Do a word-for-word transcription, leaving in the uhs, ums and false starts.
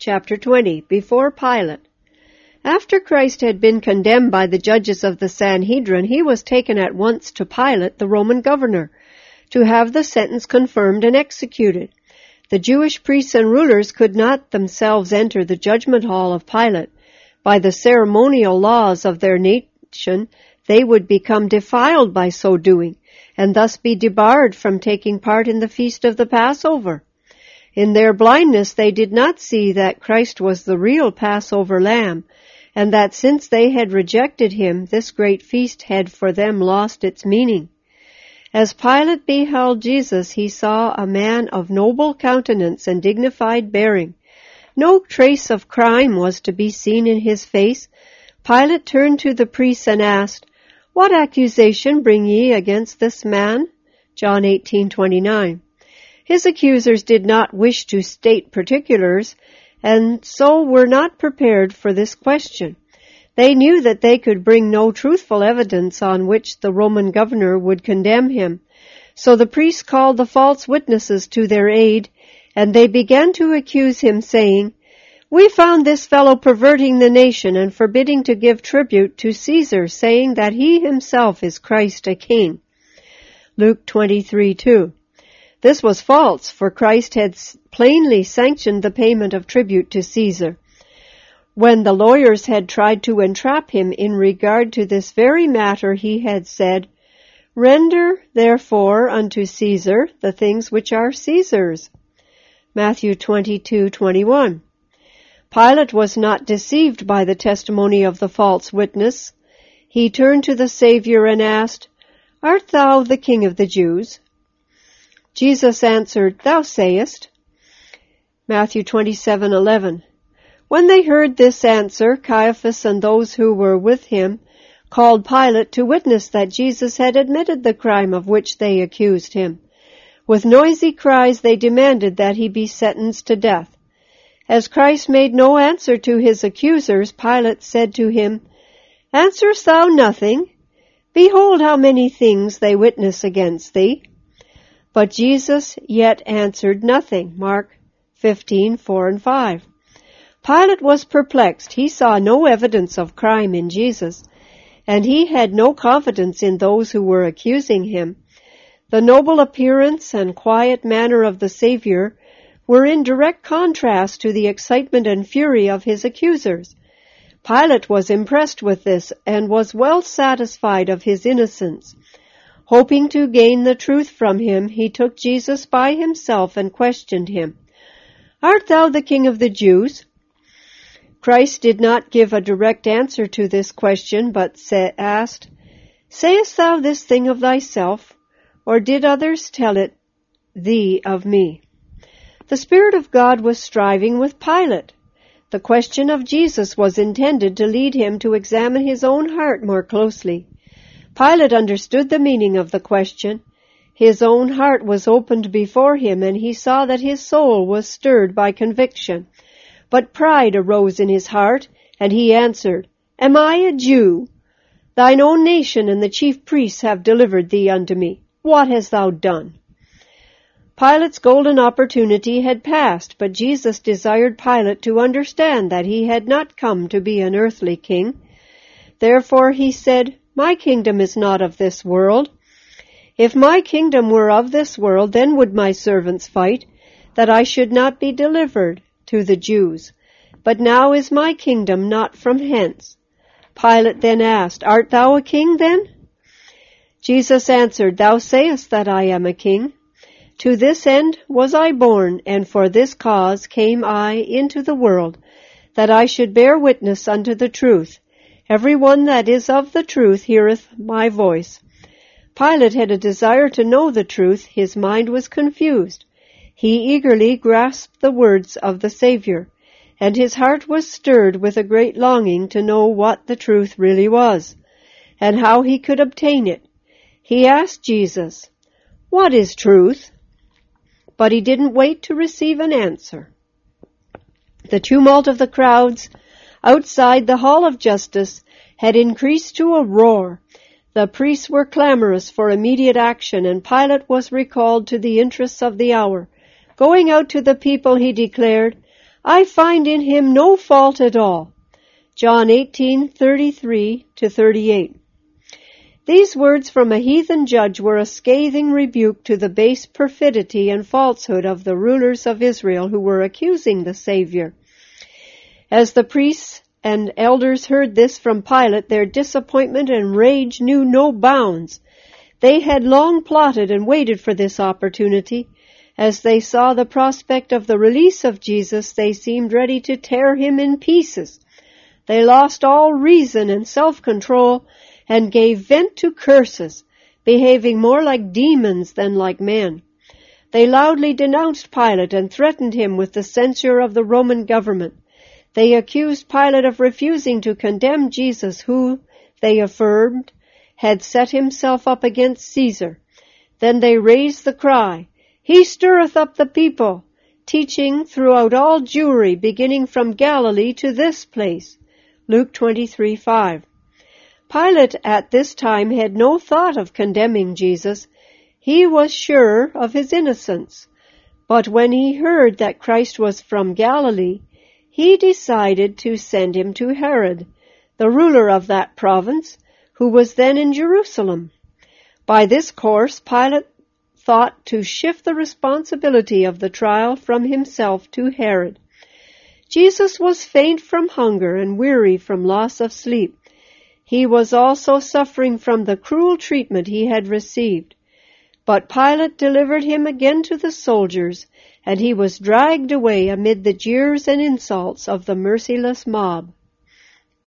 Chapter twenty. Before Pilate. After Christ had been condemned by the judges of the Sanhedrin, he was taken at once to Pilate, the Roman governor, to have the sentence confirmed and executed. The Jewish priests and rulers could not themselves enter the judgment hall of Pilate. By the ceremonial laws of their nation, they would become defiled by so doing, and thus be debarred from taking part in the feast of the Passover. In their blindness they did not see that Christ was the real Passover lamb, and that since they had rejected him, this great feast had for them lost its meaning. As Pilate beheld Jesus, he saw a man of noble countenance and dignified bearing. No trace of crime was to be seen in his face. Pilate turned to the priests and asked, "What accusation bring ye against this man?" John eighteen twenty-nine. His accusers did not wish to state particulars, and so were not prepared for this question. They knew that they could bring no truthful evidence on which the Roman governor would condemn him. So the priests called the false witnesses to their aid, and they began to accuse him, saying, "We found this fellow perverting the nation and forbidding to give tribute to Caesar, saying that he himself is Christ a king." Luke twenty-three two. This was false, for Christ had plainly sanctioned the payment of tribute to Caesar. When the lawyers had tried to entrap him in regard to this very matter, he had said, "Render, therefore, unto Caesar the things which are Caesar's." Matthew twenty-two twenty-one. Pilate was not deceived by the testimony of the false witness. He turned to the Savior and asked, "Art thou the King of the Jews?" Jesus answered, "Thou sayest." Matthew twenty-seven eleven. When they heard this answer, Caiaphas and those who were with him called Pilate to witness that Jesus had admitted the crime of which they accused him. With noisy cries they demanded that he be sentenced to death. As Christ made no answer to his accusers, Pilate said to him, "Answerest thou nothing? Behold how many things they witness against thee." But Jesus yet answered nothing. Mark fifteen four and five. Pilate was perplexed. He saw no evidence of crime in Jesus, and he had no confidence in those who were accusing him. The noble appearance and quiet manner of the Savior were in direct contrast to the excitement and fury of his accusers. Pilate was impressed with this and was well satisfied of his innocence. Hoping to gain the truth from him, he took Jesus by himself and questioned him, "Art thou the King of the Jews?" Christ did not give a direct answer to this question, but sa- asked, "Sayest thou this thing of thyself, or did others tell it thee of me?" The Spirit of God was striving with Pilate. The question of Jesus was intended to lead him to examine his own heart more closely. Pilate understood the meaning of the question. His own heart was opened before him, and he saw that his soul was stirred by conviction. But pride arose in his heart, and he answered, "Am I a Jew? Thine own nation and the chief priests have delivered thee unto me. What hast thou done?" Pilate's golden opportunity had passed, but Jesus desired Pilate to understand that he had not come to be an earthly king. Therefore he said, "My kingdom is not of this world. If my kingdom were of this world, then would my servants fight, that I should not be delivered to the Jews. But now is my kingdom not from hence." Pilate then asked, "Art thou a king then?" Jesus answered, "Thou sayest that I am a king. To this end was I born, and for this cause came I into the world, that I should bear witness unto the truth. Every one that is of the truth heareth my voice." Pilate had a desire to know the truth. His mind was confused. He eagerly grasped the words of the Savior, and his heart was stirred with a great longing to know what the truth really was, and how he could obtain it. He asked Jesus, "What is truth?" But he didn't wait to receive an answer. The tumult of the crowds outside the Hall of Justice had increased to a roar. The priests were clamorous for immediate action, and Pilate was recalled to the interests of the hour. Going out to the people, he declared, I find in him no fault at all. John eighteen thirty-three to thirty-eight. These words from a heathen judge were a scathing rebuke to the base perfidy and falsehood of the rulers of Israel who were accusing the Savior. As the priests and elders heard this from Pilate, their disappointment and rage knew no bounds. They had long plotted and waited for this opportunity. As they saw the prospect of the release of Jesus, they seemed ready to tear him in pieces. They lost all reason and self-control and gave vent to curses, behaving more like demons than like men. They loudly denounced Pilate and threatened him with the censure of the Roman government. They accused Pilate of refusing to condemn Jesus, who, they affirmed, had set himself up against Caesar. Then they raised the cry, "He stirreth up the people," teaching throughout all Jewry, beginning from Galilee to this place. Luke twenty-three five. Pilate at this time had no thought of condemning Jesus. He was sure of his innocence. But when he heard that Christ was from Galilee, he decided to send him to Herod, the ruler of that province, who was then in Jerusalem. By this course, Pilate thought to shift the responsibility of the trial from himself to Herod. Jesus was faint from hunger and weary from loss of sleep. He was also suffering from the cruel treatment he had received. But Pilate delivered him again to the soldiers, and he was dragged away amid the jeers and insults of the merciless mob.